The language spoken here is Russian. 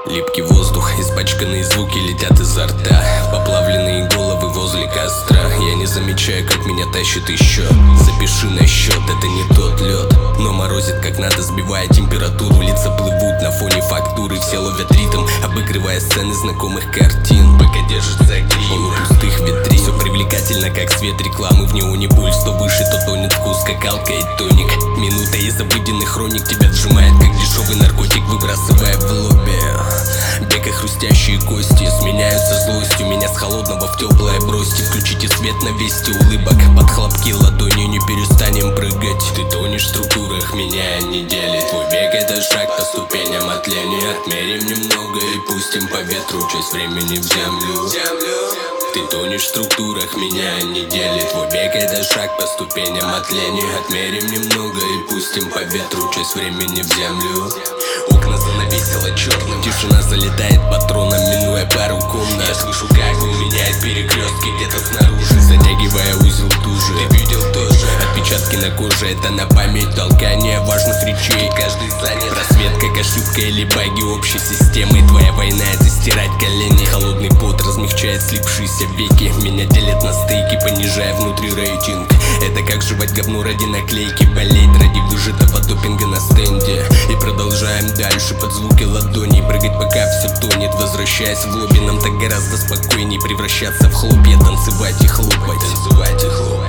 Липкий воздух, испачканные звуки летят изо рта. Поплавленные головы возле костра. Я не замечаю, как меня тащит еще. Запиши на счет, это не тот лед, но морозит как надо, сбивая температуру. Лица плывут на фоне фактуры, все ловят ритм, обыгрывая сцены знакомых картин. Пока держится грим пустых витрин. Все привлекательно, как свет рекламы. В неоне пульс, то выше, то тонет вкус, скакалка и тоник. Минута из обыденных хроник тебя сжимает, как дешевый наркотик, выбрасывая в лобби. Бег и хрустящие кости сменяются злостью. Меня с холодного в теплое бросьте. Включите свет на 200 улыбок. Под хлопки ладонью не перестанем прыгать. Ты тонешь в структурах, меня не делит. Твой бег — это шаг по ступеням от лени. Отмерим немного и пустим по ветру часть времени в землю. Ты тонешь в структурах, меня не делит. Твой бег — это шаг по ступеням от лени. Отмерим немного и пустим по ветру часть времени в землю. Окна занавесило черным, тишина залетает патроном, минуя пару комнат. Я слышу, как он меняет перекрестки где-то снаружи, затягивая узел туже. Ты видел тоже? Отпечатки на коже — это на память, толкание важных речей. Каждый занят. Просвет как ошибка или баги общей системы. Твоя война — это стирать колени. Холодный пот размягчает слипшиеся веки. Меня делят на стейки, понижая внутри рейтинг. Это как жевать говно ради наклейки, болеть ради выжатого допинга на стенде. И продолжаем дальше под звуки ладоней прыгать, пока все тонет. Возвращаясь в лобби, нам так гораздо спокойней превращаться в хлопья, танцевать и хлопать.